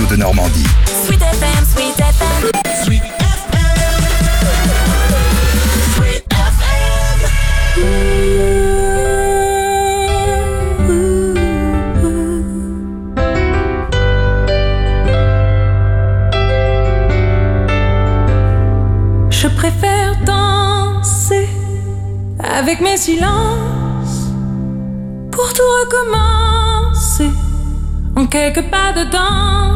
de Normandie. Sweet FM, Sweet FM. Sweet Je préfère danser avec mes silences pour tout recommencer en quelques pas dedans.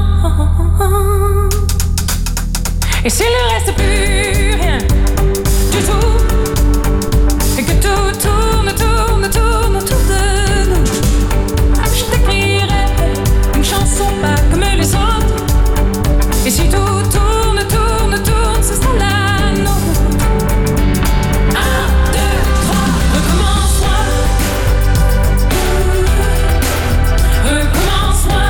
Et s'il ne reste plus rien du tout, et que tout tourne autour de nous, je t'écrirai une chanson pas comme les autres. Et si tout tourne, ce sera la nôtre. 1, 2, 3, recommence-moi. Recommence-moi.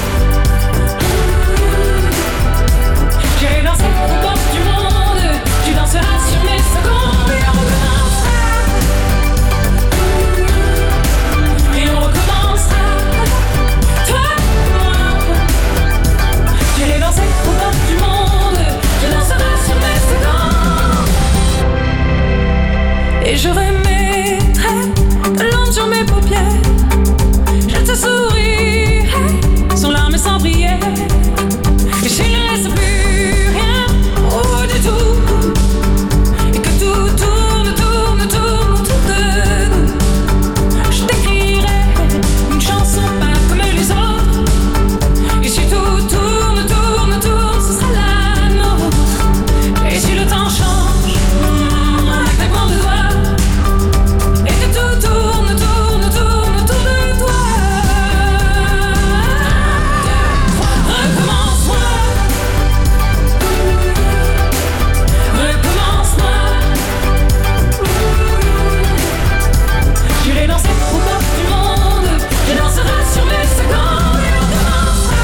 J'irai danser au bord du monde. Tu danseras sur mes secondes. Et on recommencera. Et on recommencera. Toi et moi. J'irai danser au bord du monde. Tu danseras sur mes secondes. Et je remettrai de l'ombre sur mes paupières. Je te sourirai sans larmes et sans prière. Et s'il ne reste plus rien, oh du tout, et que tout tourne autour de nous, je t'écrirai une chanson pas comme les autres. Et si tout tourne, ce sera la nôtre. Et si le temps change, un claquement de doigts, et que tout tourne autour de toi. Recommence-moi. Recommence-moi. J'irai danser au bord du monde. Je danserai sur mes secondes. Et on recommencera.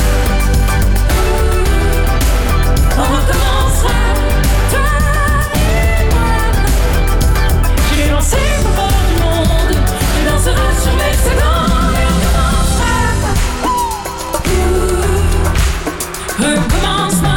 On recommencera. Toi et moi. J'irai danser au bord du monde. Je danserai sur mes secondes. Et on recommencera. Recommence-moi.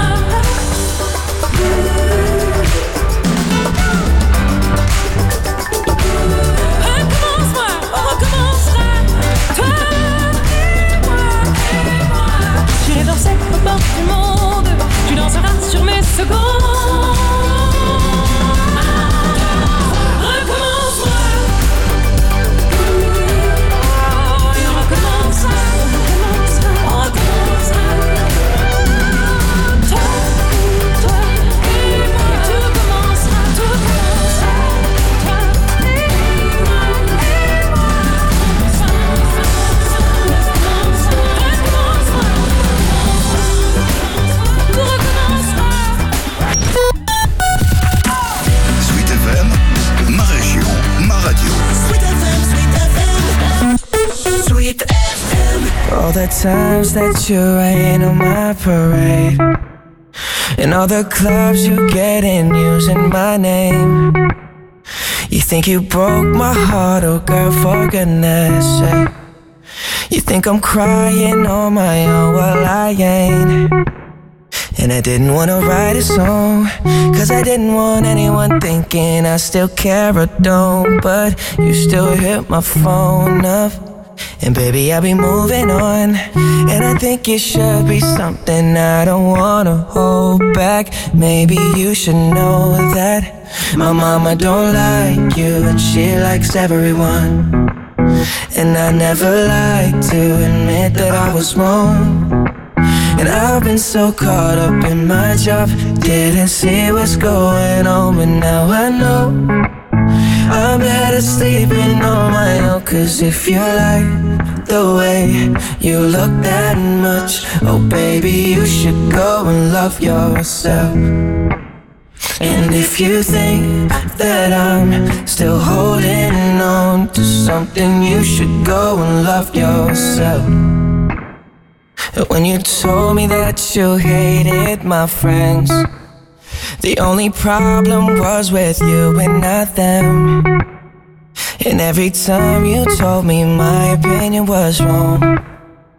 Recommence-moi, on recommencera. Toi et moi. J'irai danser au bord du monde. Tu danseras sur mes secondes. Recommence-moi. Et on recommencera. On recommencera. Toi et moi. Tout commencera. Toi et moi. Tout recommencera. Sweet FM, ma région, ma radio. Sweet FM, Sweet FM. All the times that you rain on my parade, and all the clubs you get in using my name. You think you broke my heart, oh girl, for goodness sake. You think I'm crying on my own, well I ain't. And I didn't wanna write a song, cause I didn't want anyone thinking I still care or don't. But you still hit my phone up, and baby, I'll be moving on. And I think it should be something I don't wanna hold back. Maybe you should know that my mama don't like you, and she likes everyone. And I never like to admit that I was wrong. And I've been so caught up in my job, didn't see what's going on. But now I know I'm better sleeping on my own. Cause if you like the way you look that much, oh baby, you should go and love yourself. And if you think that I'm still holding on to something, you should go and love yourself. When you told me that you hated my friends, the only problem was with you and not them. And every time you told me my opinion was wrong,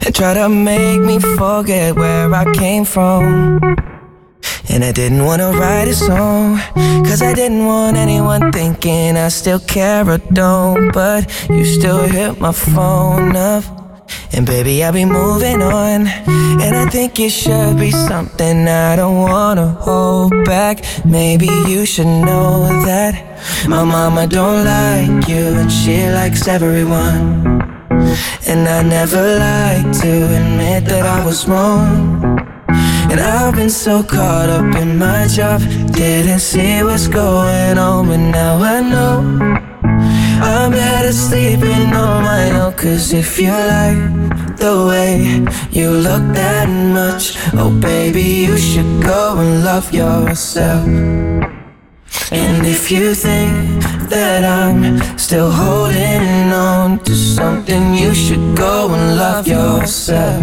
and try to make me forget where I came from. And I didn't want to write a song, cause I didn't want anyone thinking I still care or don't. But you still hit my phone up, and baby, I'll be moving on. And I think it should be something I don't wanna hold back. Maybe you should know that my mama don't like you, and she likes everyone. And I never like to admit that I was wrong. And I've been so caught up in my job, didn't see what's going on. But now I know I'm better sleeping on my own. Cause if you like the way you look that much, oh baby, you should go and love yourself. And if you think that I'm still holding on to something, you should go and love yourself.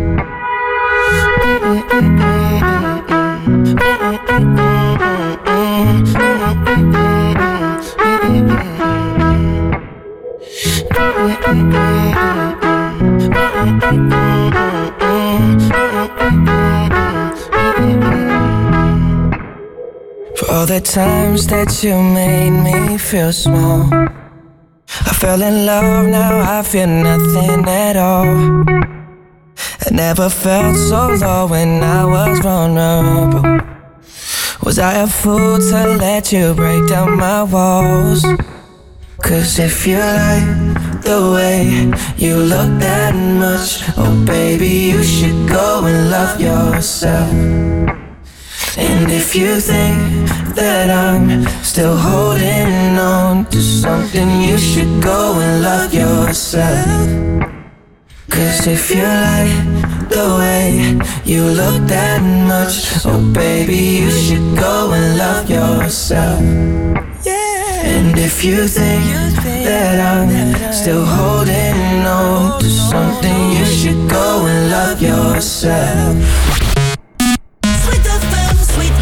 For all the times that you made me feel small, I fell in love, now I feel nothing at all. I never felt so low when I was vulnerable. Was I a fool to let you break down my walls? Cause if you like the way you look that much, oh baby, you should go and love yourself. And if you think that I'm still holding on to something, you should go and love yourself. Cause if you like the way you look that much, oh baby, you should go and love yourself. And if you think that I'm still holding on to something, you should go and love yourself. Sweet FM, Sweet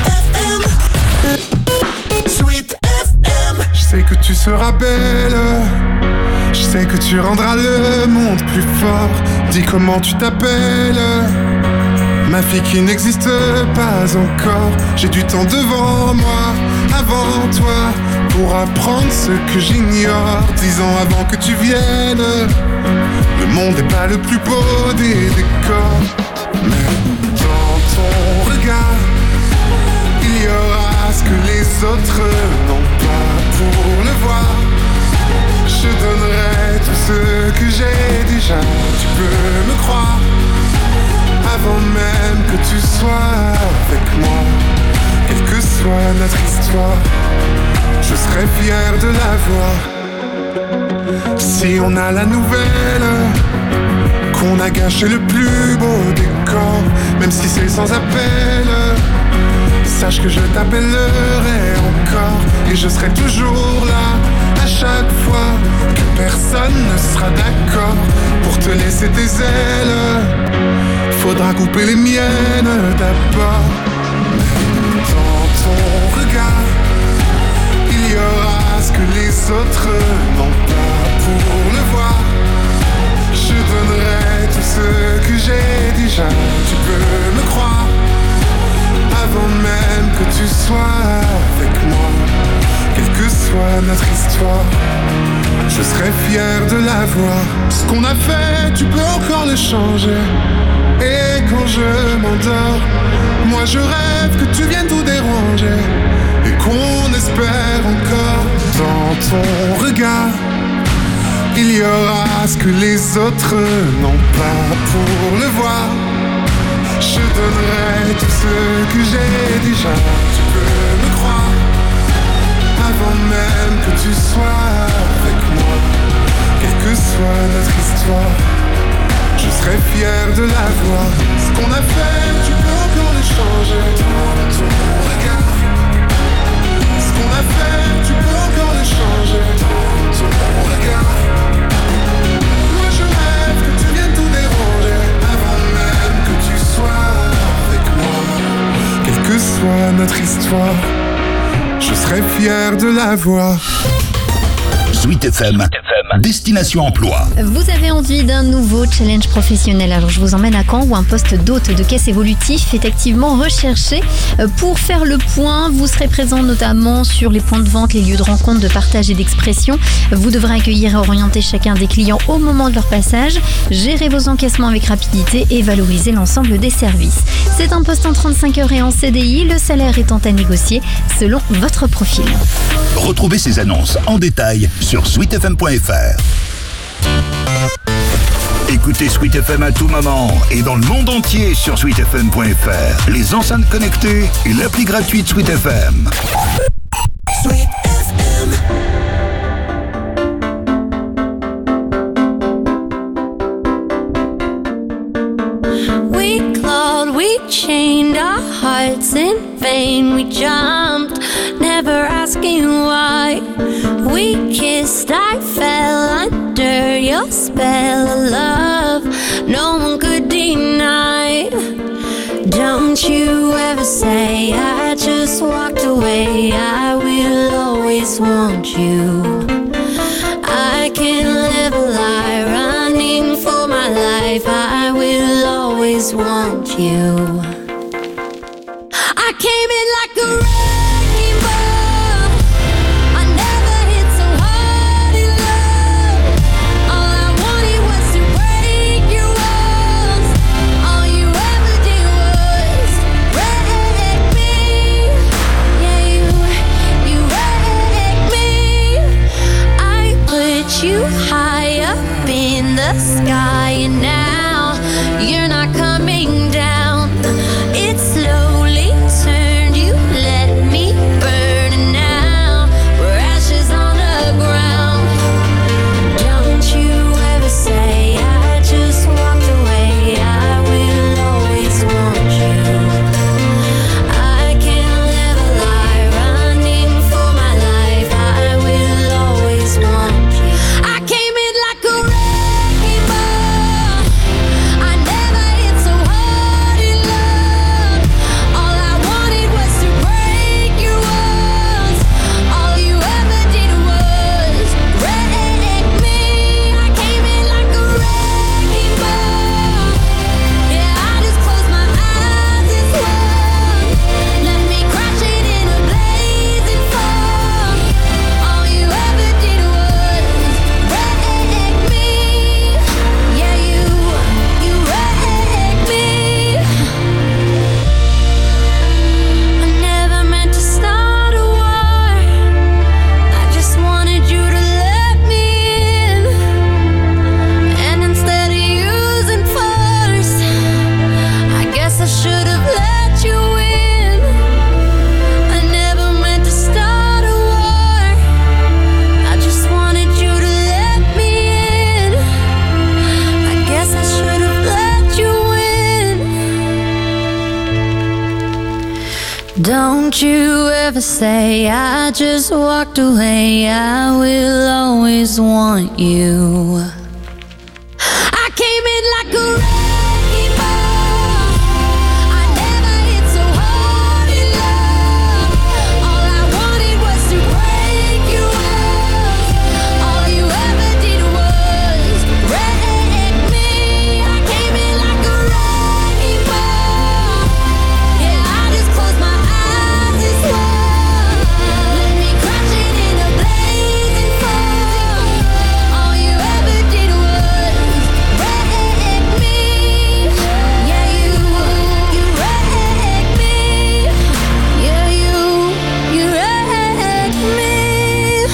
FM, Sweet FM. Je sais que tu seras belle, je sais que tu rendras le monde plus fort. Dis comment tu t'appelles, ma fille qui n'existe pas encore. J'ai du temps devant moi, avant toi, pour apprendre ce que j'ignore. 10 ans avant que tu viennes, le monde n'est pas le plus beau des décors. Mais dans ton regard, il y aura ce que les autres n'ont pas. Pour le voir, je donnerai tout ce que j'ai déjà. Tu peux me croire, avant même que tu sois avec moi. Quelle que soit notre histoire, je serai fier de la voir. Si on a la nouvelle qu'on a gâché le plus beau décor, même si c'est sans appel, sache que je t'appellerai encore. Et je serai toujours là à chaque fois que personne ne sera d'accord pour te laisser tes ailes. Faudra couper les miennes d'abord. Dans ton regard, il y aura ce que les autres n'ont pas. Pour le voir, je donnerai tout ce que j'ai déjà. Tu peux me croire, avant même que tu sois avec moi. Quelle que soit notre histoire, je serai fier de la voir. Ce qu'on a fait, tu peux encore le changer. Et quand je m'endors, moi je rêve que tu viennes tout déranger. Et qu'on espère encore. Dans ton regard, il y aura ce que les autres n'ont pas. Pour le voir, je donnerai tout ce que j'ai déjà. Tu peux me croire, avant même que tu sois avec moi. Quelle que soit notre histoire, je serai fier de la voir. Ce qu'on a fait, tu peux encore le changer. Dans ton regard, ce qu'on a fait, tu peux encore le changer. Dans ton regard, moi je rêve que tu viennes tout déranger. Avant même que tu sois avec moi. Quelle que soit notre histoire, je serai fier de la voir. Sweet FM Destination Emploi. Vous avez envie d'un nouveau challenge professionnel, alors je vous emmène à Caen où un poste d'hôte de caisse évolutif est activement recherché. Pour faire le point, vous serez présent notamment sur les points de vente, les lieux de rencontre, de partage et d'expression. Vous devrez accueillir et orienter chacun des clients au moment de leur passage, gérer vos encaissements avec rapidité et valoriser l'ensemble des services. C'est un poste en 35 heures et en CDI, le salaire étant à négocier selon votre profil. Retrouvez ces annonces en détail sur sweetfm.fr. Écoutez Sweet FM à tout moment et dans le monde entier sur sweetfm.fr, les enceintes connectées et l'appli gratuite Sweet FM. Sweet FM. We clawed, we chained our hearts in vain. We jumped, never asking why. We kissed, I fell under your spell of love. No one could deny. Don't you ever say I just walked away. I will always want you. I can't live a lie running for my life. I will always want you. I came in like a wrecking ball. I never hit so hard in love. All I wanted was to break your walls. All you ever did was wreck me. Yeah, you wrecked me. I put you high up in the sky, and now you're not coming down. It slowly turned, you let me burn, and now we're ashes on the ground. Don't you ever say I just walked away. I will always want you. I can't live a lie running for my life. I will always want you. I came in like a wrecking ball. I never hit so hard in love. All I wanted was to break your walls. All you ever did was wreck me. I came in like a wrecking ball. Yeah, I just closed my eyes and swung. Let me crash it in a blazing fall. All you ever did was wreck me. Yeah, you wrecked me. I never meant to start a war. I just wanted you to let me in. And instead of using force, I guess I should have let you in. I never meant to start a war. I just wanted you to let me in. I guess I should have let you in. Don't you ever say I just walked away. I will always want you. I came in like a wrecking ball. I never hit so hard in love. All I wanted was to break your walls. All you ever did was wreck me. I came in like a wrecking ball. Yeah, I just closed my eyes and swung. Let me crash it in a blazing fall. All you ever did was wreck me. Yeah, you wrecked me. Yeah, you wrecked me.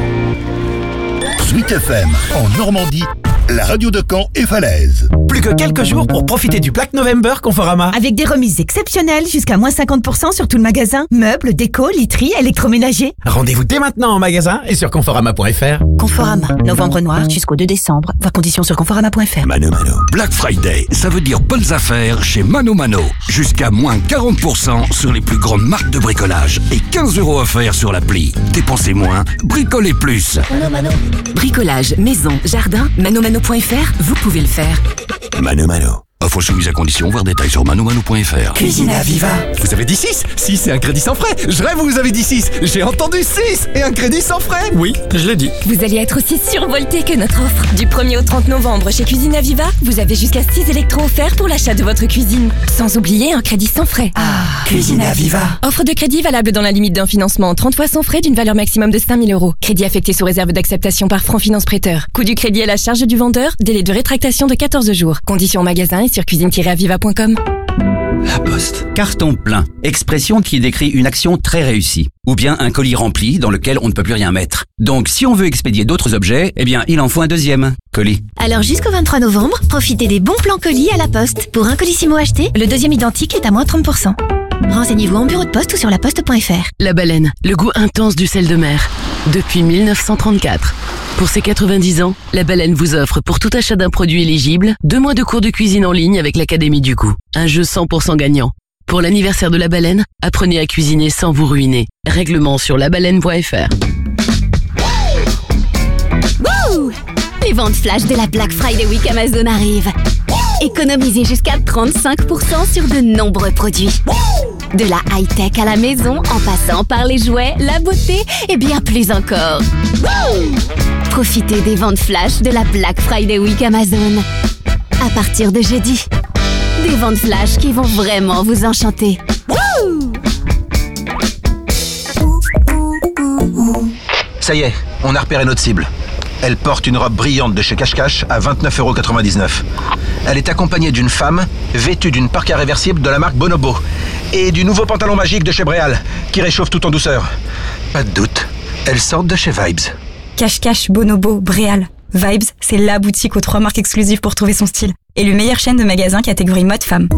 Sweet FM en Normandie, la radio de Caen et Falaise. Plus que quelques jours pour profiter du Black November Conforama. Avec des remises exceptionnelles jusqu'à moins 50% sur tout le magasin. Meubles, déco, literie, électroménager. Rendez-vous dès maintenant en magasin et sur conforama.fr. Conforama, novembre noir jusqu'au 2 décembre. Voir conditions sur conforama.fr. Mano Mano. Black Friday, ça veut dire bonnes affaires chez Mano Mano. Jusqu'à moins 40% sur les plus grandes marques de bricolage et 15 € offerts sur l'appli. Dépensez moins, bricolez plus. Bricolage, maison, jardin, manomano.fr, vous pouvez le faire. Mano Mano. Offre soumise à condition, voir détails sur manomano.fr. Cuisine à Viva. Vous avez dit 6 6 et un crédit sans frais. Je rêve, vous avez dit 6. J'ai entendu 6 et un crédit sans frais. Oui, je l'ai dit. Vous allez être aussi survolté que notre offre. Du 1er au 30 novembre chez Cuisine à Viva, vous avez jusqu'à 6 électros offerts pour l'achat de votre cuisine. Sans oublier un crédit sans frais. Cuisine à Viva. Offre de crédit valable dans la limite d'un financement 30 fois sans frais d'une valeur maximum de 5 000 €. Crédit affecté sous réserve d'acceptation par Franc Finance Prêteur. Coût du crédit à la charge du vendeur. Délai de rétractation de 14 jours. Conditions en magasin et sur cuisine-aviva.com. La Poste. Carton plein. Expression qui décrit une action très réussie. Ou bien un colis rempli dans lequel on ne peut plus rien mettre. Donc si on veut expédier d'autres objets, eh bien il en faut un deuxième colis. Alors jusqu'au 23 novembre, profitez des bons plans colis à la Poste. Pour un colissimo acheté, le deuxième identique est à moins 30%. Renseignez-vous en bureau de poste ou sur laposte.fr. La baleine, le goût intense du sel de mer. Depuis 1934. Pour ses 90 ans, la baleine vous offre pour tout achat d'un produit éligible 2 mois de cours de cuisine en ligne avec l'Académie du goût. Un jeu 100% gagnant. Pour l'anniversaire de la baleine, apprenez à cuisiner sans vous ruiner. Règlement sur labaleine.fr. Wouh! Les ventes flash de la Black Friday Week Amazon arrivent. Économisez jusqu'à 35% sur de nombreux produits. De la high-tech à la maison, en passant par les jouets, la beauté et bien plus encore. Profitez des ventes flash de la Black Friday Week Amazon. À partir de jeudi. Des ventes flash qui vont vraiment vous enchanter. Ça y est, on a repéré notre cible. Elle porte une robe brillante de chez Cache Cache à 29,99 €. Elle est accompagnée d'une femme vêtue d'une parka réversible de la marque Bonobo et du nouveau pantalon magique de chez Bréal qui réchauffe tout en douceur. Pas de doute, elles sortent de chez Vibes. Cache Cache, Bonobo, Bréal. Vibes, c'est la boutique aux 3 marques exclusives pour trouver son style. Et le meilleure chaîne de magasins catégorie mode femme.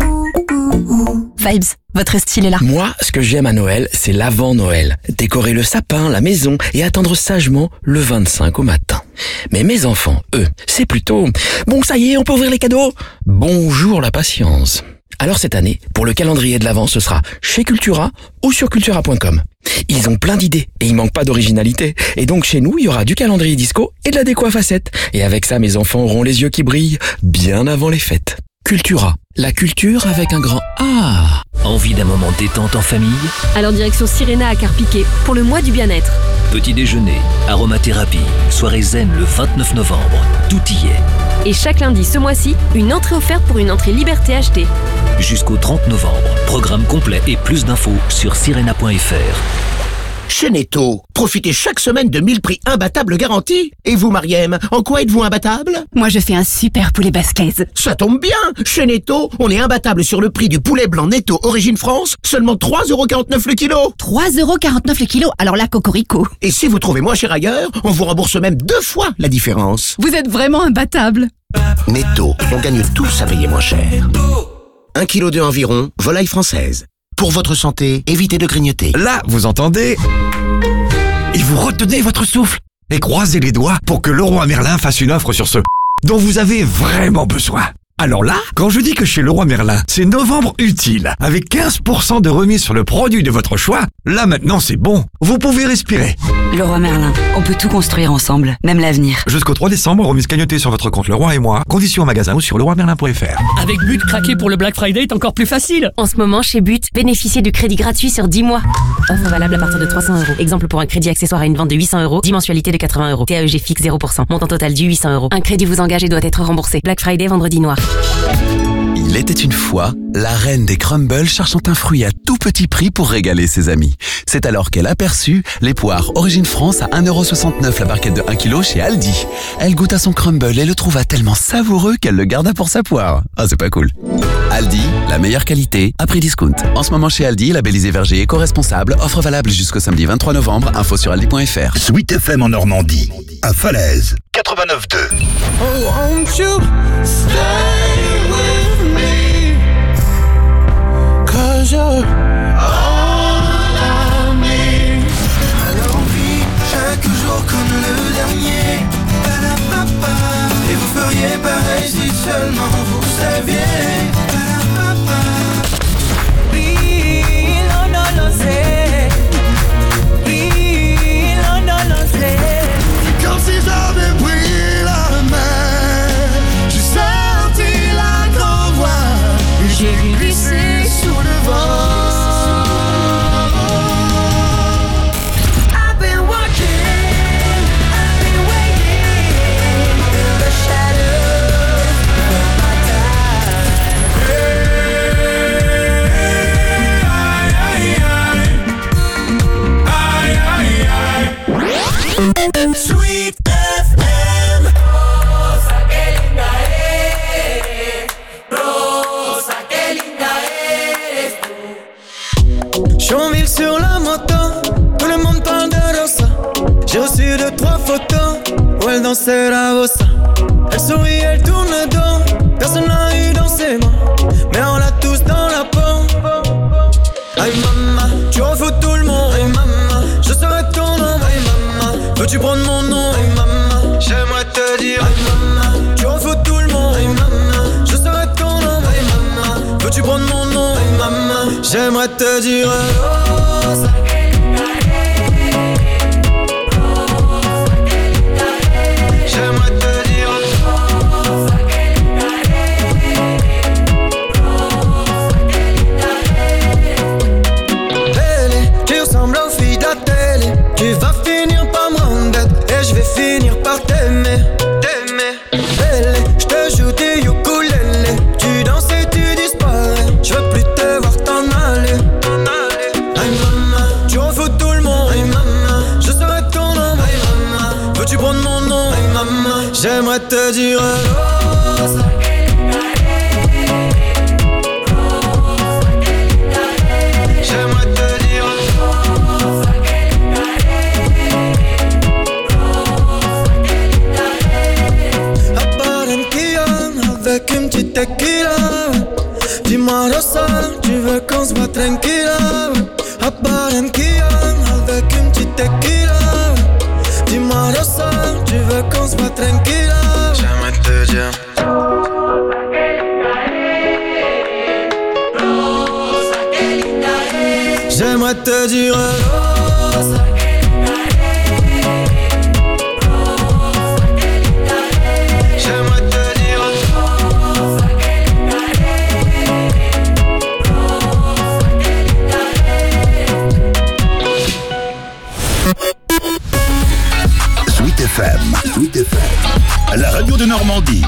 Vibes, votre style est là. Moi, ce que j'aime à Noël, c'est l'avant Noël. Décorer le sapin, la maison et attendre sagement le 25 au matin. Mais mes enfants, eux, c'est plutôt « Bon, ça y est, on peut ouvrir les cadeaux !» Bonjour la patience. Alors cette année, pour le calendrier de l'Avent, ce sera chez Cultura ou sur cultura.com. Ils ont plein d'idées et il manque pas d'originalité. Et donc chez nous, il y aura du calendrier disco et de la déco à facettes. Et avec ça, mes enfants auront les yeux qui brillent bien avant les fêtes. Cultura, la culture avec un grand A. Envie d'un moment détente en famille? Alors direction Sirena à Carpiquet pour le mois du bien-être. Petit déjeuner, aromathérapie, soirée zen le 29 novembre. Tout y est. Et chaque lundi ce mois-ci, une entrée offerte pour une entrée liberté achetée. Jusqu'au 30 novembre. Programme complet et plus d'infos sur sirena.fr. Chez Netto, profitez chaque semaine de 1000 prix imbattables garantis. Et vous, Mariem, en quoi êtes-vous imbattable? Moi, je fais un super poulet basquez. Ça tombe bien. Chez Netto, on est imbattable sur le prix du poulet blanc Netto Origine France, seulement 3,49 € le kilo. 3,49 € le kilo, alors là, cocorico. Et si vous trouvez moins cher ailleurs, on vous rembourse même 2 fois la différence. Vous êtes vraiment imbattable. Netto, on gagne tous à payer moins cher. 1,2 kg environ, volaille française. Pour votre santé, évitez de grignoter. Là, vous entendez? Et vous retenez votre souffle et croisez les doigts pour que Leroy Merlin fasse une offre sur ce dont vous avez vraiment besoin. Alors là, quand je dis que chez Leroy Merlin, c'est novembre utile, avec 15% de remise sur le produit de votre choix, là maintenant c'est bon, vous pouvez respirer. Leroy Merlin, on peut tout construire ensemble, même l'avenir. Jusqu'au 3 décembre, remise cagnotée sur votre compte Leroy et moi, conditions en magasin ou sur leroymerlin.fr. Avec But, craquer pour le Black Friday est encore plus facile. En ce moment, chez But, bénéficiez du crédit gratuit sur 10 mois. Offre valable à partir de 300 €. Exemple pour un crédit accessoire à une vente de 800 €, 10 mensualités de 80 €. TAEG fixe 0%. Montant total dû 800 €. Un crédit vous engage et doit être remboursé. Black Friday, vendredi noir. Il était une fois la reine des crumbles cherchant un fruit à tout petit prix pour régaler ses amis. C'est alors qu'elle aperçut les poires Origine France à 1,69 € la barquette de 1 kg chez Aldi. Elle goûta son crumble et le trouva tellement savoureux qu'elle le garda pour sa poire. Ah, c'est pas cool. Aldi, la meilleure qualité à prix discount. En ce moment chez Aldi, labellisé verger éco-responsable, offre valable jusqu'au samedi 23 novembre, info sur aldi.fr. Sweet FM en Normandie, à Falaise, 89.2. Oh, won't you stay with me? 'Cause you're all I need. Alors on vit chaque jour comme le dernier. Ba-da-ba-ba. Et vous feriez pareil si seulement vous saviez. Ba-da-ba-ba. Oui, non, non, non, c'est. Oui, non, non, non, c'est. Comme si j'avais pris la main. J'ai senti la grande. J'ai reçu 2-3 photos où elle dansait la bossa. Elle sourit, elle tourne le dos. Personne n'a eu dans ses mains, mais on l'a tous dans la peau. Aïe maman, tu refous tout le monde. Aïe maman, je serai ton homme. Aïe maman, veux-tu prendre mon nom? Aïe maman, j'aimerais te dire. Aïe maman, tu refous tout le monde. Aïe maman, je serai ton homme. Aïe maman, veux-tu prendre mon nom? Aïe maman, j'aimerais te dire. Rosa. J'aimerais te dire. Tu ressembles aux filles de la télé. Tu vas finir par me rendre bête et je vais finir par t'aimer. Belle, je te joue des ukulélés. Tu danses et tu disparais. Je veux plus te voir t'en aller. Aïe maman, tu refous tout le monde. Aïe maman, je serai ton homme. Aïe maman, veux-tu prendre mon nom? Aïe maman, j'aimerais te dire Rosa. J'aimerais te dire. Avec une petite tequila. Dis-moi Rosa, tu veux qu'on se voit tranquilla. A Barranquilla, avec une petite tequila. Dis-moi Rosa, tu veux qu'on se voit tranquilla. J'aimerais te dire. J'aimerais te dire Rosa. J'aimerais te dire. Sweet FM, Sweet FM, la radio de Normandie.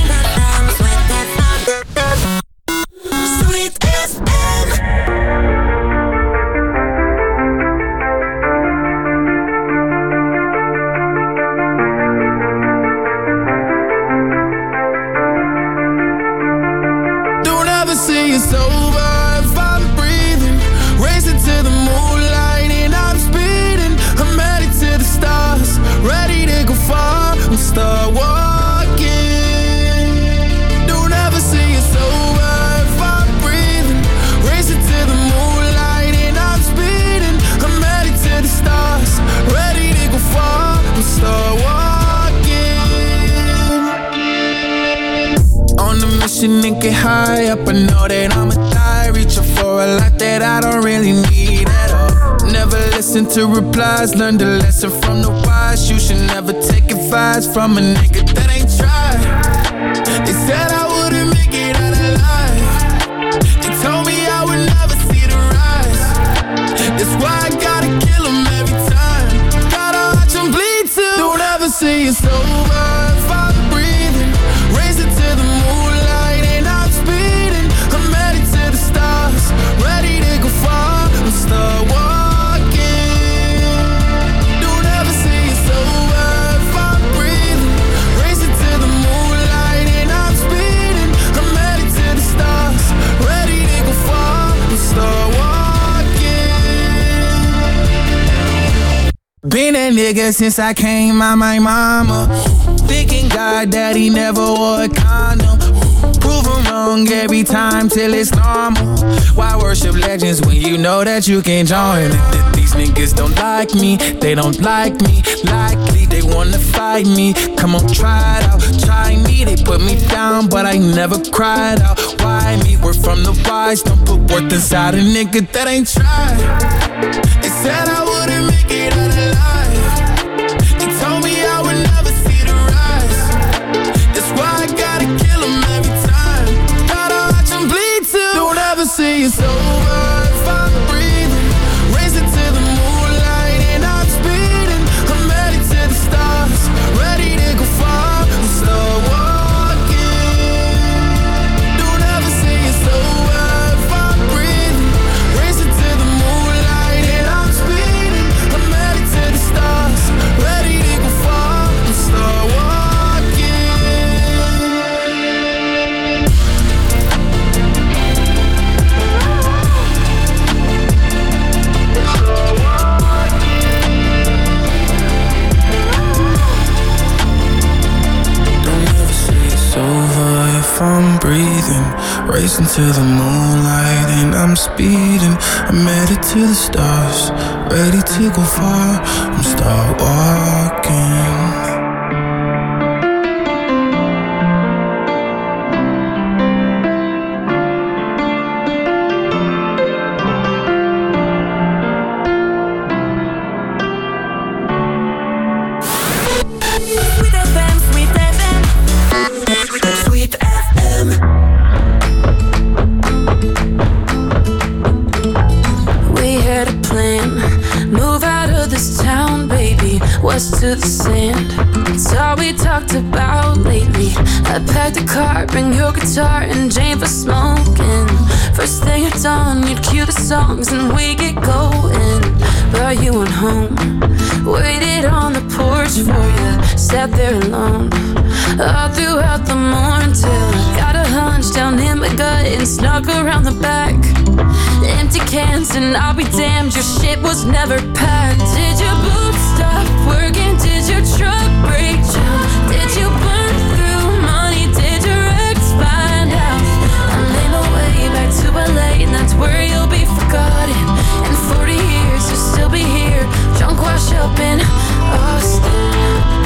Start walking. Don't ever say it's over if I'm breathing. Racing to the moonlight and I'm speeding. I'm headed to the stars, ready to go far. We'll start walking. On a mission and get high up. I know that I'ma die, reaching for a lot that I don't really need at all. Never listen to replies, learn the lesson from the wise. You should never take advice from a nigga that ain't tried. They said I wouldn't make it out alive. They told me I would never see the rise. That's why I gotta kill them every time. Gotta watch them bleed too. Don't ever say it's over if I'm breathing. Racing to the moonlight and I'm speeding. I'm headed to the stars, ready to go far. I'm start walking. Been that nigga since I came out my mama. Thinking God that he never wore a condom. Prove him wrong every time till it's normal. Why worship legends when you know that you can join? These niggas don't like me, they don't like me. Likely they wanna fight me. Come on, try it out, try me. They put me down, but I never cried out. Why me? We're from the wise, don't put worth inside a nigga that ain't tried. They said I wouldn't make it out alive. They told me I would never see the rise. That's why I gotta kill them every time. Gotta watch them bleed too. Don't ever say it's over if I'm breathing. Racing to the moonlight and I'm speeding. I'm headed to the stars, ready to go far. I'm start walking. Don't ever say it's over if I'm breathing. Racing to the moonlight. racing to the moonlight and I'm speeding. I'm headed to the stars, ready to go far. I'm start walking. To the sand, it's all we talked about lately. I packed a car, bring your guitar and Jane for smoking. First thing at dawn, you'd cue the songs and we get going. But you went home, waited on the porch for you, sat there alone all throughout the morning till I got a hunch down in my gut and snuck around the back. Empty cans and I'll be damned, your shit was never packed. Did your boots stop working? Did your truck break down? Did you burn through money? Did your ex find out? I made my way back to LA and that's where you'll be forgotten. In 40 years you'll still be here, drunk wash up in Austin.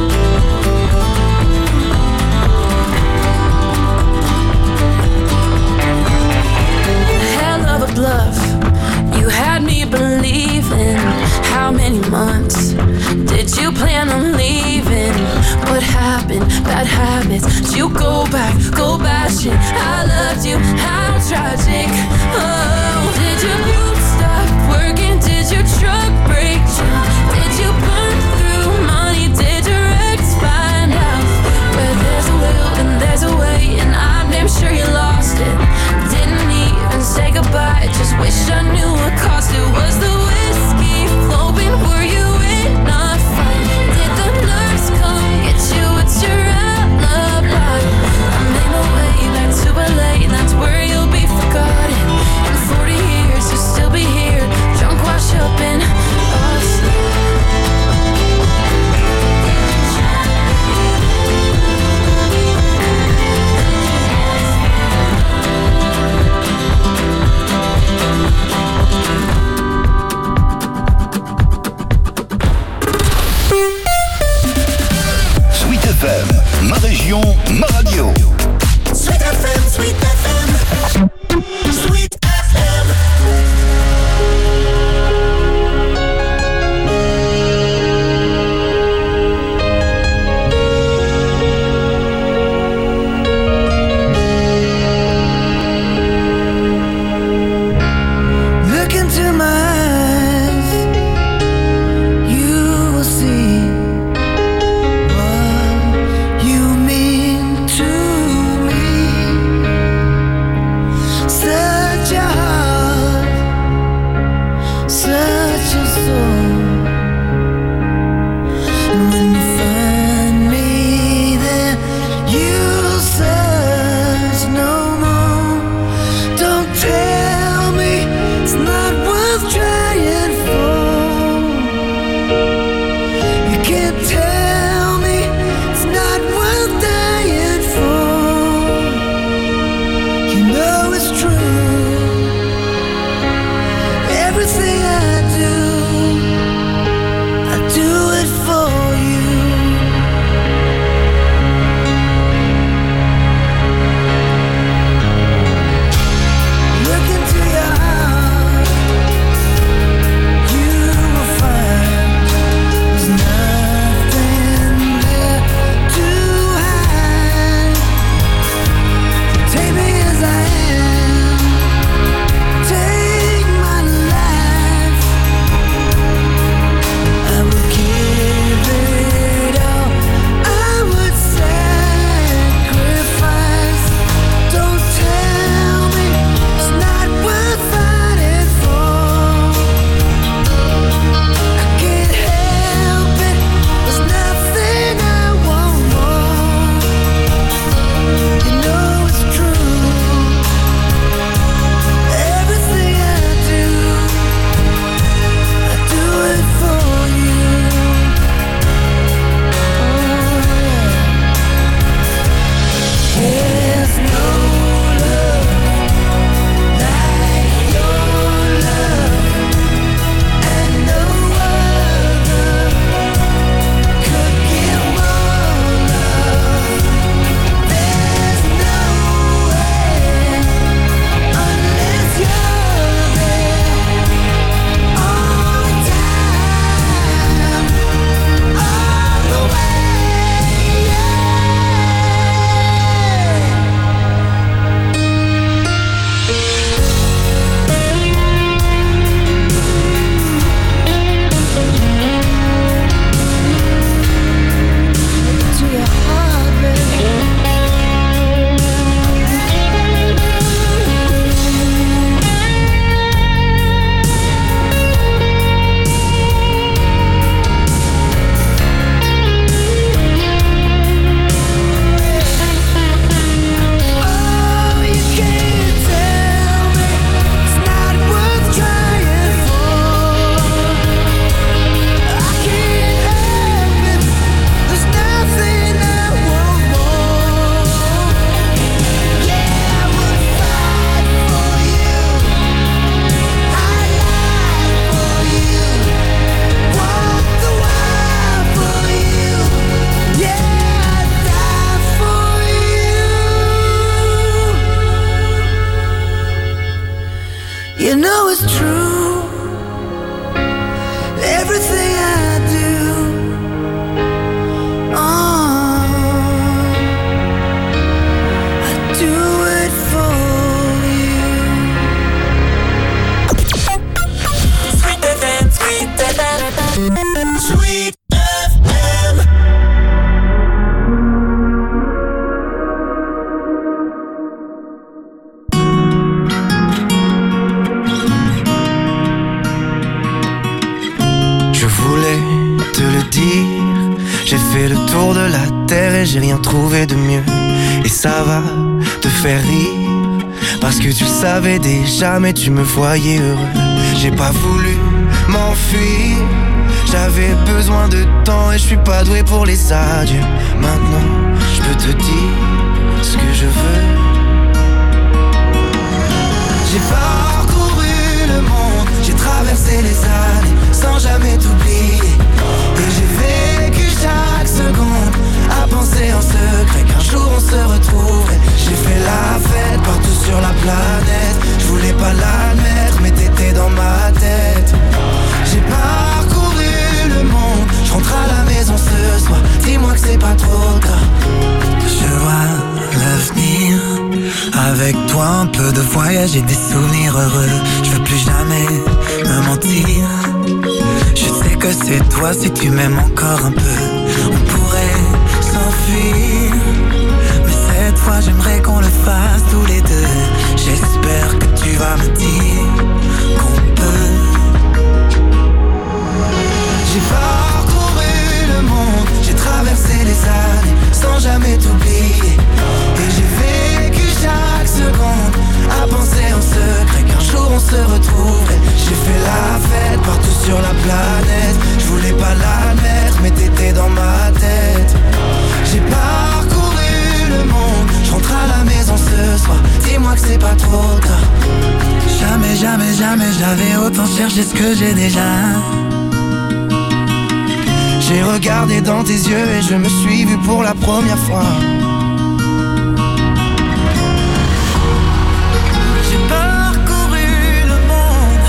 Bluff, you had me believing. How many months did you plan on leaving? What happened? Bad habits. Did you go bashing? I loved you, how tragic. Oh, did your boots stop working? Did your truck break down? Did you burn through money? Did your ex find out? Where there's a will and there's a way, and I'm damn sure you lost it. Didn't even say goodbye, just wish I knew what caused it. Was the whiskey flowing? Were you in a fight? Did the nerves come get you? It's your alibi. I made my way back to LA and that's where you'll be forgotten. In 40 years you'll still be here, drunk wash up in Austin. Ma région, ma radio. Sweet FM, Sweet FM, Sweet FM. Look into my eyes, you will see to everything I do. I do it for you. Sweet FM, Sweet FM, Sweet FM. Je voulais te le dire, j'ai fait le tour de la terre et j'ai rien trouvé de mieux. Et ça va te faire rire, parce que tu le savais déjà mais tu me voyais heureux. J'ai pas voulu m'enfuir, j'avais besoin de temps et je suis pas doué pour les adieux. Maintenant je peux te dire ce que je veux. J'ai parcouru le monde, j'ai traversé les années sans jamais t'oublier. Et j'ai vécu chaque seconde à penser en secret qu'un jour on se retrouverait. J'ai fait la fête partout sur la planète, je voulais pas l'admettre mais t'étais dans ma tête. J'ai parcouru le monde, je rentre à la maison ce soir, dis-moi que c'est pas trop tard. Je vois l'avenir, avec toi un peu de voyage et des souvenirs heureux. Je veux plus jamais me mentir, je sais que c'est toi si tu m'aimes encore un peu. On pourrait s'enfuir, mais cette fois j'aimerais qu'on le fasse tous les deux. J'espère que tu vas me dire qu'on peut. J'ai parcouru le monde, j'ai traversé les années sans jamais t'oublier. Et j'ai vécu chaque seconde à penser en secret qu'un jour on se retrouverait. J'ai fait la fête partout sur la planète, je voulais pas l'admettre mais t'étais dans ma tête. J'ai parcouru le monde, je rentre à la maison ce soir, dis-moi que c'est pas trop tard. Jamais, jamais, jamais j'avais autant cherché ce que j'ai déjà. J'ai regardé dans tes yeux et je me suis vu pour la première fois. J'ai parcouru le monde,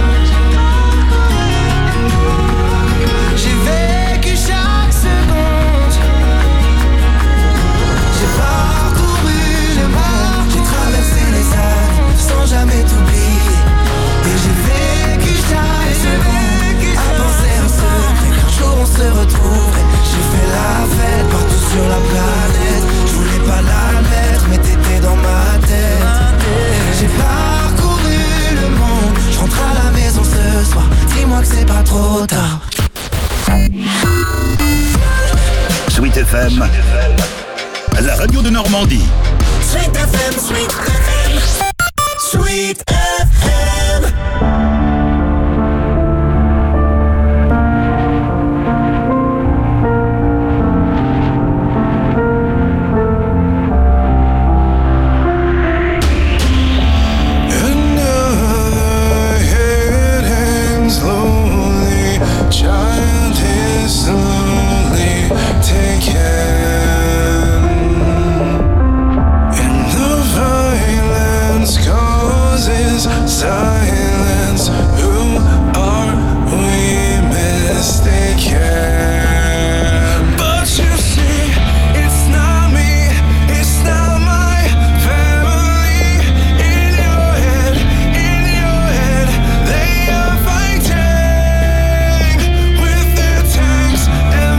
j'ai vécu chaque seconde. J'ai parcouru le monde, j'ai traversé les années sans jamais t'oublier. Et j'ai vécu chaque seconde à penser en secret qu'un jour on se retrouverait. J'ai fait la fête partout sur la planète, je voulais pas l'admettre mais t'étais dans ma tête. J'ai parcouru le monde, je rentre à la maison ce soir, dis-moi que c'est pas trop tard. Sweet FM, la radio de Normandie. Sweet FM, Sweet FM, Sweet FM. Silence, who are we mistaken? But you see, it's not me, it's not my family. In your head, they are fighting with their tanks and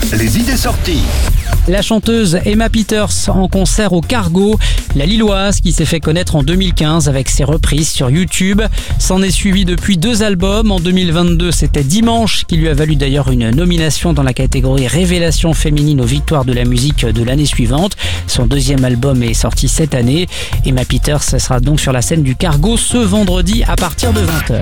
les idées sorties. La chanteuse Emma Peters en concert au Cargo, la Lilloise qui s'est fait connaître en 2015 avec ses reprises sur YouTube. S'en est suivi depuis 2 albums. En 2022, c'était Dimanche qui lui a valu d'ailleurs une nomination dans la catégorie Révélation féminine aux victoires de la musique de l'année suivante. Son 2e album est sorti cette année. Emma Peters sera donc sur la scène du Cargo ce vendredi à partir de 20h.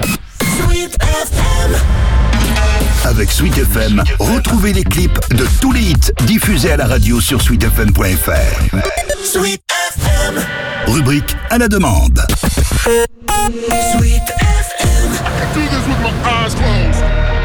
Avec Sweet FM, retrouvez les clips de tous les hits diffusés à la radio sur sweetfm.fr. Sweet FM. Rubrique à la demande. Sweet FM. I do this with my eyes closed.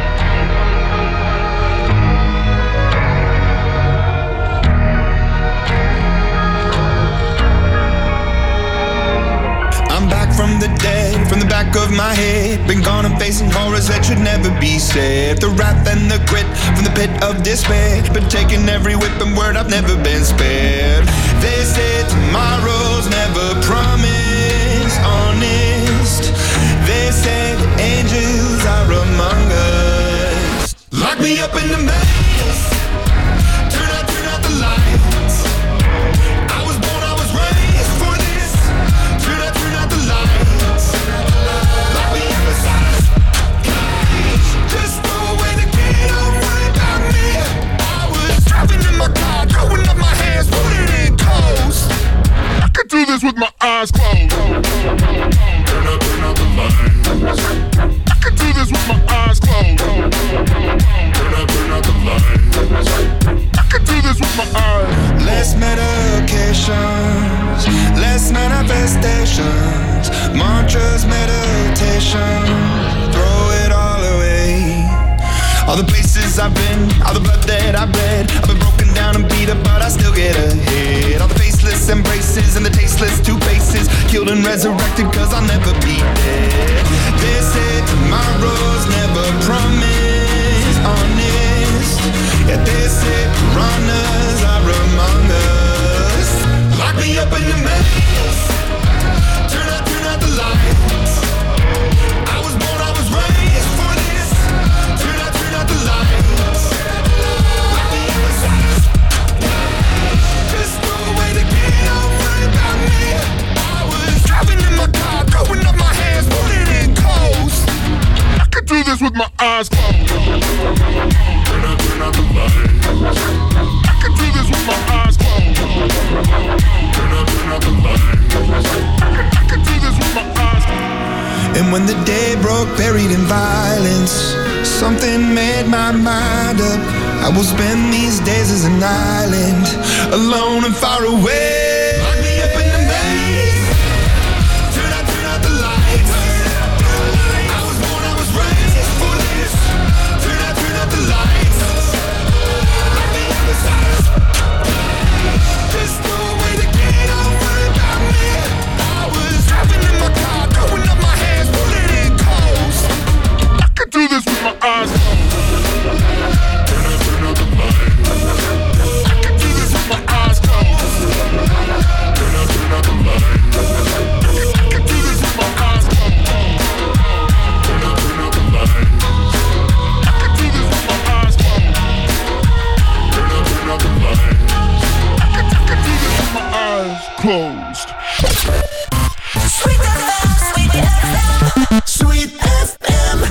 I'm back from the dead, from the back of my head. Been gone and facing horrors that should never be said. The wrath and the grit from the pit of despair. Been taking every whip and word, I've never been spared. They say tomorrow's never promised, honest. They say the angels are among us. Lock me up in the maze. Turn out the lights. I was born, I was raised for this. Turn out the lights. Lock me up inside a cage. Just throw away the key, don't worry about me. I was driving in my car, throwing up my hands, putting in coast. I could do this with my eyes closed. Turn out the lights. I could do this with my eyes closed. Turn out the lights. I could do this with my eyes. Less medications, less manifestations, mantras, meditation, throw it all away. All the places I've been, all the blood that I've bled, I've been broken down and beat up, but I still get ahead. All the faceless embraces and the tasteless two faces, killed and resurrected, cause I'll never be dead. They say tomorrow's never promised, honest. Yeah, they say piranhas are among us. Lock me up in the maze. Turn out the lights. I was born, I was raised for this. Turn out the lights. Lock me up inside. Just throw away the key, don't worry about me. I was driving in my car, throwing up my hands, putting in coast. I could do this with my eyes closed. Turn out the lights. I could do this with my eyes closed. Turn out the lights. I could do this with my eyes closed. And when the day broke, buried in violence, something made my mind up. I will spend these days as an island, alone and far away. Lock me up in the maze. Turn out the lights. I was born, I was raised for this. Turn out the lights. Lock me up inside. Just throw away the key, don't worry about me. I was driving in my car, throwing up my hands, putting in coast. I could do this with my eyes closed. Turn out the lights. I could do this with my eyes closed. Turn out the lights. I could do this with my eyes closed. Turn out the lights. I could do this with my eyes closed. Turn out the lights. I could do this with my eyes closed. Sweet FM, Sweet FM, Sweet FM.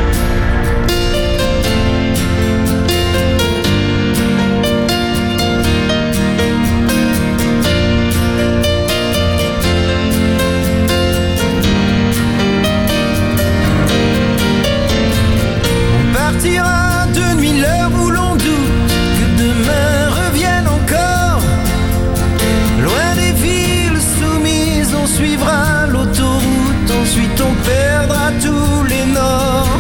On partira de nuit l'heure où l'on doute que demain revienne encore. Loin des villes soumises, on suivra l'autoroute, ensuite on perdra tous les nords.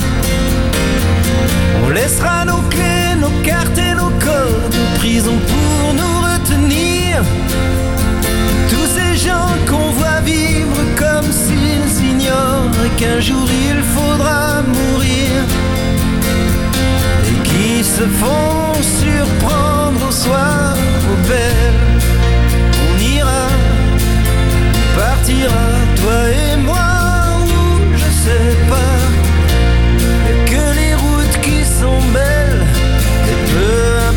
On laissera nos clés, nos cartes et nos codes, nos prisons pour nous retenir. Tous ces gens qu'on voit vivre comme s'ils ignorent qu'un jour il faudra mourir, et qui se font surprendre au soir aux belles. On ira, on partira, toi et moi, où je sais pas. Y'a que les routes qui sont belles, et peu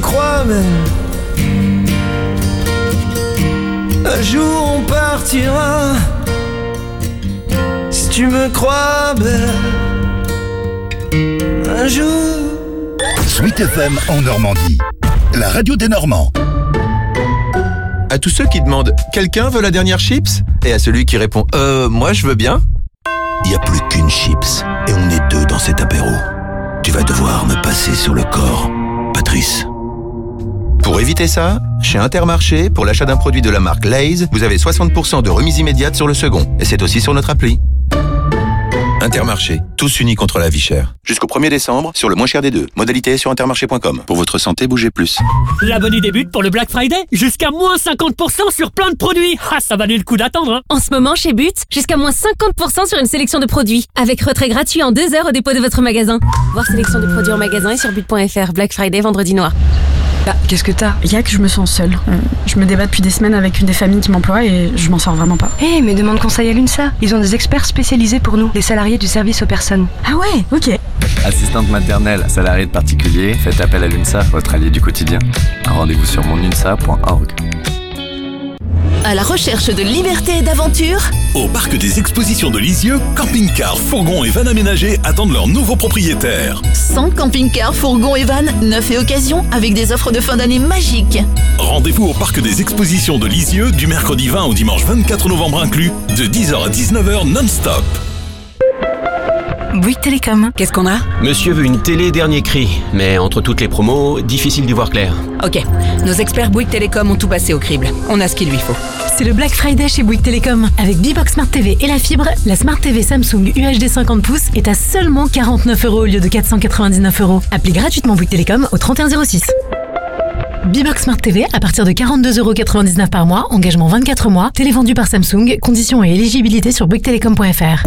crois belle, un jour on partira. Si tu me crois belle, un jour. Sweet FM en Normandie, la radio des Normands. À tous ceux qui demandent « Quelqu'un veut la dernière chips ?» et à celui qui répond « Moi je veux bien ?» Il n'y a plus qu'une chips et on est deux dans cet apéro. Tu vas devoir me passer sur le corps, Patrice. Pour éviter ça, chez Intermarché, pour l'achat d'un produit de la marque Lay's, vous avez 60% de remise immédiate sur le second. Et c'est aussi sur notre appli. Intermarché, tous unis contre la vie chère. Jusqu'au 1er décembre, sur le moins cher des deux. Modalité sur intermarché.com. Pour votre santé, bougez plus. La bonne idée débute pour le Black Friday. Jusqu'à moins 50% sur plein de produits. Ah, ça valait le coup d'attendre, hein. En ce moment, chez But, jusqu'à moins 50% sur une sélection de produits. Avec retrait gratuit en 2 heures au dépôt de votre magasin. Voir sélection de produits en magasin et sur but.fr. Black Friday, vendredi noir. Bah, qu'est-ce que t'as ? Il y a que je me sens seule. Je me débat depuis des semaines avec une des familles qui m'emploie et je m'en sors vraiment pas. Mais demande conseil à l'UNSA. Ils ont des experts spécialisés pour nous, les salariés du service aux personnes. Ah ouais, ok. Assistante maternelle, salariée de particulier, faites appel à l'UNSA, votre allié du quotidien. Un rendez-vous sur monunsa.org. À la recherche de liberté et d'aventure, au parc des expositions de Lisieux, camping-cars, fourgons et vannes aménagés attendent leurs nouveaux propriétaires. 100 camping-cars, fourgons et vannes, neufs et occasions, avec des offres de fin d'année magiques. Rendez-vous au parc des expositions de Lisieux du mercredi 20 au dimanche 24 novembre inclus, de 10h à 19h non-stop. Bouygues Télécom. Qu'est-ce qu'on a ? Monsieur veut une télé dernier cri, mais entre toutes les promos, difficile d'y voir clair. Ok, nos experts Bouygues Télécom ont tout passé au crible. On a ce qu'il lui faut. C'est le Black Friday chez Bouygues Télécom. Avec B-Box Smart TV et la fibre, la Smart TV Samsung UHD 50 pouces est à seulement 49 € au lieu de 499 €. Appelez gratuitement Bouygues Télécom au 3106. B-Box Smart TV à partir de 42,99 € par mois, engagement 24 mois, télé vendue par Samsung, conditions et éligibilité sur bouyguestelecom.fr.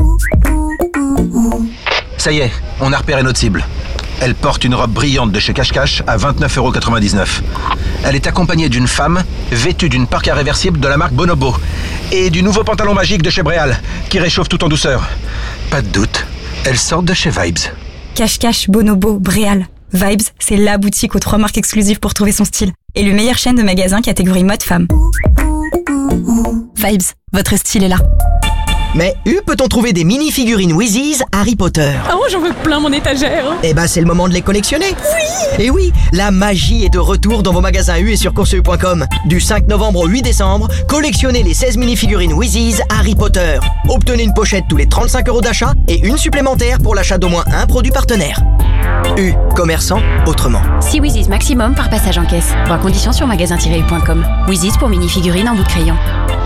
Ça y est, on a repéré notre cible. Elle porte une robe brillante de chez Cache Cache à 29,99 €. Elle est accompagnée d'une femme vêtue d'une parka réversible de la marque Bonobo et du nouveau pantalon magique de chez Bréal qui réchauffe tout en douceur. Pas de doute, elles sortent de chez Vibes. Cache Cache, Bonobo, Bréal. Vibes, c'est la boutique aux 3 marques exclusives pour trouver son style. Et le meilleur chaîne de magasins catégorie mode femme. Vibes, votre style est là. Mais peut-on trouver des mini-figurines Wheezies Harry Potter ? Oh, j'en veux plein mon étagère. Eh ben, c'est le moment de les collectionner. Oui. Et oui, la magie est de retour dans vos magasins U et sur courseu.com. Du 5 novembre au 8 décembre, collectionnez les 16 mini-figurines Wheezies Harry Potter. Obtenez une pochette tous les 35 € d'achat et une supplémentaire pour l'achat d'au moins un produit partenaire. U, commerçant autrement. 6 Wheezies maximum par passage en caisse. Voir conditions sur magasin-u.com. Wheezies pour mini-figurines en bout de crayon.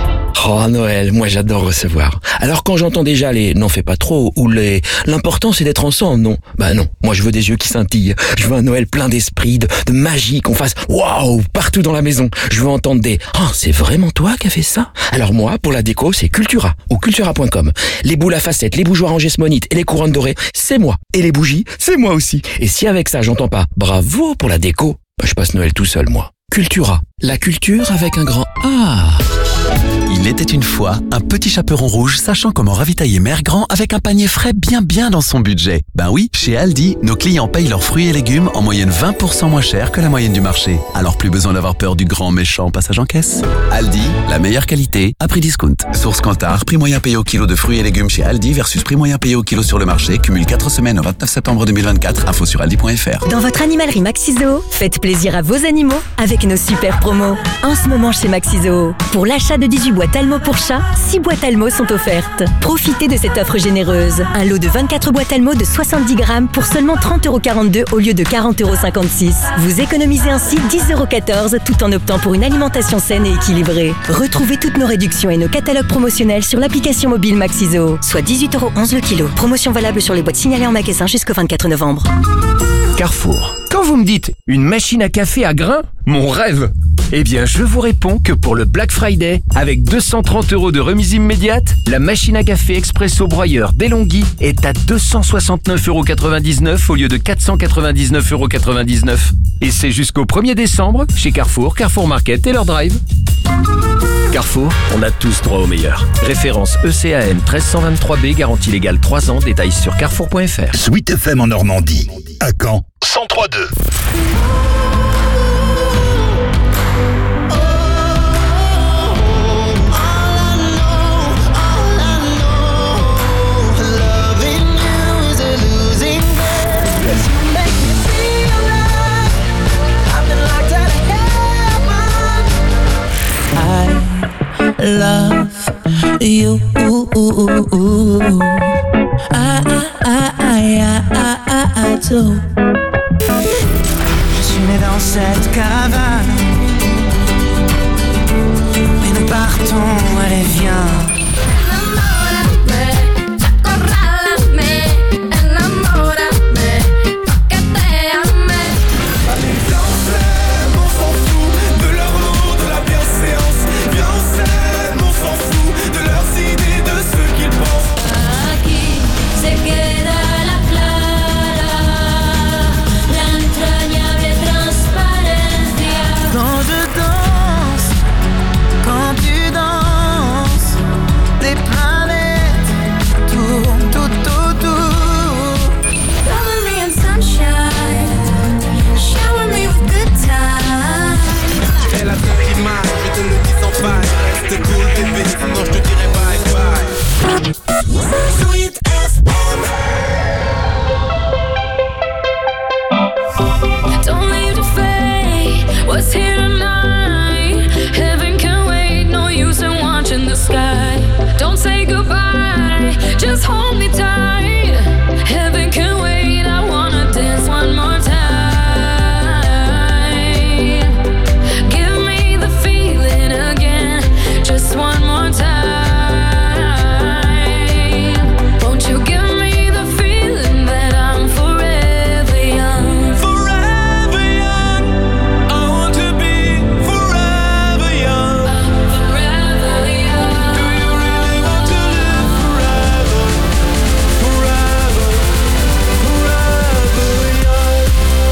Oh Noël, moi j'adore recevoir. Alors quand j'entends déjà les « n'en fais pas trop » ou les « l'important c'est d'être ensemble », non. Bah non, moi je veux des yeux qui scintillent. Je veux un Noël plein d'esprit, de magie, qu'on fasse « waouh » partout dans la maison. Je veux entendre des « oh, c'est vraiment toi qui as fait ça ?» Alors moi, pour la déco, c'est Cultura ou cultura.com. Les boules à facettes, les bougeoirs en gesmonite et les couronnes dorées, c'est moi. Et les bougies, c'est moi aussi. Et si avec ça j'entends pas « bravo pour la déco », bah je passe Noël tout seul moi. Cultura, la culture avec un grand A. Il était une fois un petit chaperon rouge sachant comment ravitailler Mère Grand avec un panier frais bien dans son budget. Ben oui, chez Aldi, nos clients payent leurs fruits et légumes en moyenne 20% moins cher que la moyenne du marché. Alors plus besoin d'avoir peur du grand méchant passage en caisse. Aldi, la meilleure qualité à prix discount. Source Kantar, prix moyen payé au kilo de fruits et légumes chez Aldi versus prix moyen payé au kilo sur le marché. Cumule 4 semaines au 29 septembre 2024. Info sur aldi.fr. Dans votre animalerie Maxizoo, faites plaisir à vos animaux avec nos super promos. En ce moment chez Maxizoo, pour l'achat de 18 boîtes Almo pour chat, 6 boîtes Almo sont offertes. Profitez de cette offre généreuse. Un lot de 24 boîtes Almo de 70 grammes pour seulement 30,42 € au lieu de 40,56 €. Vous économisez ainsi 10,14 € tout en optant pour une alimentation saine et équilibrée. Retrouvez toutes nos réductions et nos catalogues promotionnels sur l'application mobile Maxizoo, soit 18,11 € le kilo. Promotion valable sur les boîtes signalées en magasin jusqu'au 24 novembre. Carrefour. Quand vous me dites une machine à café à grains, mon rêve. Eh bien, je vous réponds que pour le Black Friday, avec 230 € de remise immédiate, la machine à café expresso broyeur DeLonghi est à 269,99 € au lieu de 499,99 €. Et c'est jusqu'au 1er décembre chez Carrefour, Carrefour Market et leur drive. Carrefour, on a tous droit au meilleur. Référence ECAN 13123B, garantie légale 3 ans, détails sur carrefour.fr. Sweet FM en Normandie, à Caen, 103.2. love you. I do. Je suis né dans cette cabane, mais nous partons, allez viens. Reste cool bébé, sinon je te dirai bye bye. Sweet FM. Don't leave the fate, what's here tonight? Heaven can wait, no use in watching the sky. Don't say goodbye, just hold me tight. Heaven can wait, I wanna dance one more time. Just one more time. Won't you give me the feeling that I'm forever young? Forever young. I want to be forever young. Forever young. Do you really want to live forever? Forever, forever young.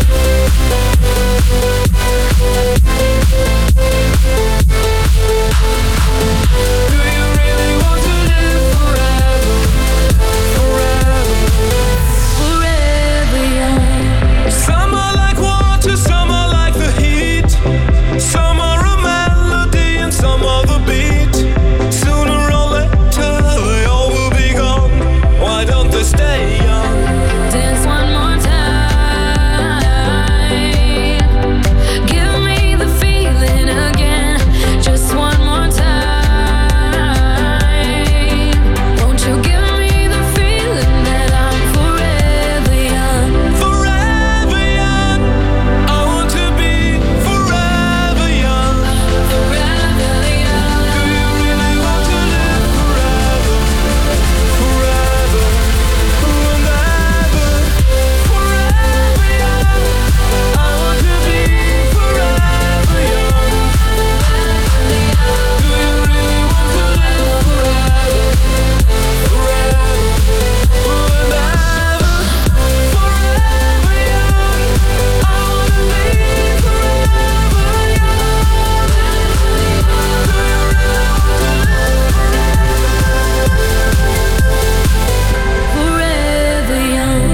Some are like water, some are like the heat. Some are a melody and some are the beat. Sooner or later they all will be gone. Why don't they stay young? Dance one more time. Give me the feeling again. Just one more time. Won't you give me the feeling that I'm forever young? Forever young. I want to be forever young. Forever young. Do you really want to live forever? Forever, forever, forever young. I want to be forever young. Do you really want to live forever? Forever, forever, forever young. I want to be forever young.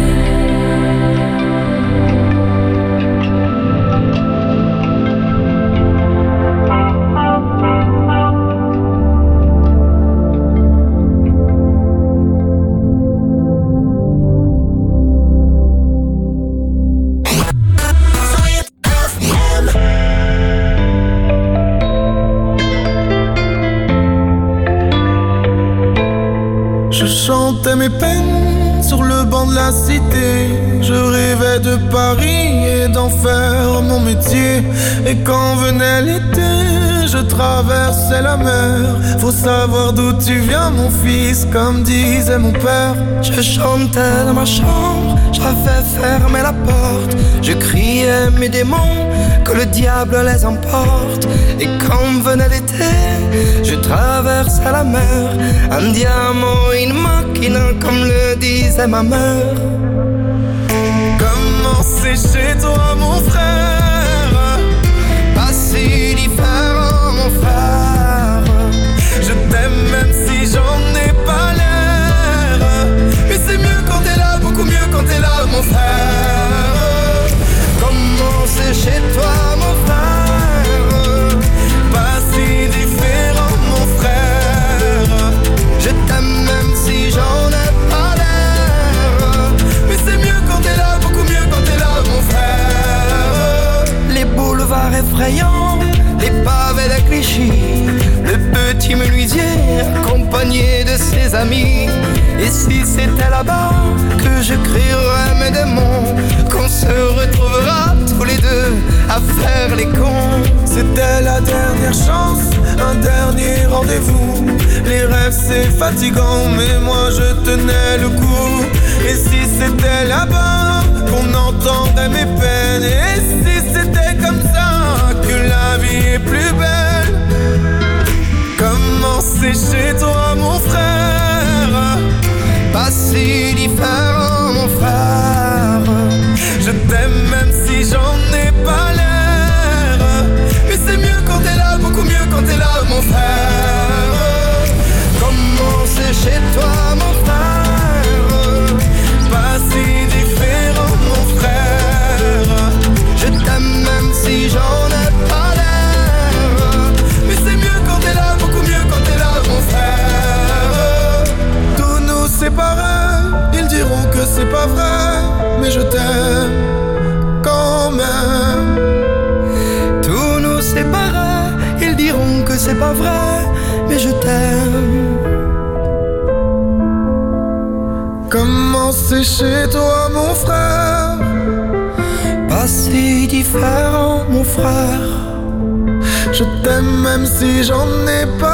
Je chantais mes peines sur le banc de la cité. Je rêvais de Paris et d'en faire mon métier. Et quand venait l'été, je traversais la mer. Faut savoir d'où tu viens mon fils, comme disait mon père. Je chantais dans ma chambre, j'avais fermé la porte. Je criais mes démons, que le diable les emporte. Et quand venait l'été, je traversais la mer. Andiamo in macchina, comme le disait ma mère. Comment c'est chez toi mon frère? Pas si différent mon frère. Je t'aime même si j'en ai pas l'air. Mais c'est mieux quand t'es là, beaucoup mieux quand t'es là mon frère. Comment c'est chez toi mon frère? Pas si différent mon frère. Je t'aime même si j'en ai pas l'air. Mais c'est mieux quand t'es là, beaucoup mieux quand t'es là mon frère. éloigné de ses amis. Et si c'était là-bas que je crierais mes démons, qu'on se retrouvera tous les deux à faire les cons. C'était la dernière chance, un dernier rendez-vous. Les rêves c'est fatigant, mais moi je tenais le coup. Et si c'était là-bas qu'on entendait mes peines, et si c'était comme ça que la vie est plus belle. Comment c'est chez toi mon frère, pas si différent mon frère. Je t'aime même si j'en ai pas l'air, mais c'est mieux quand t'es là, beaucoup mieux quand t'es là mon frère. Comment c'est chez toi mon frère, pas si différent mon frère. Je t'aime même si j'en ai pas l'air, mais c'est mieux quand t'es là, beaucoup mieux quand t'es là mon frère. Tous nous séparer, ils diront que c'est pas vrai, mais je t'aime quand même. Tous nous séparer, ils diront que c'est pas vrai, mais je t'aime. Comment c'est chez toi mon frère, pas si différent mon frère. Je t'aime même si j'en ai pas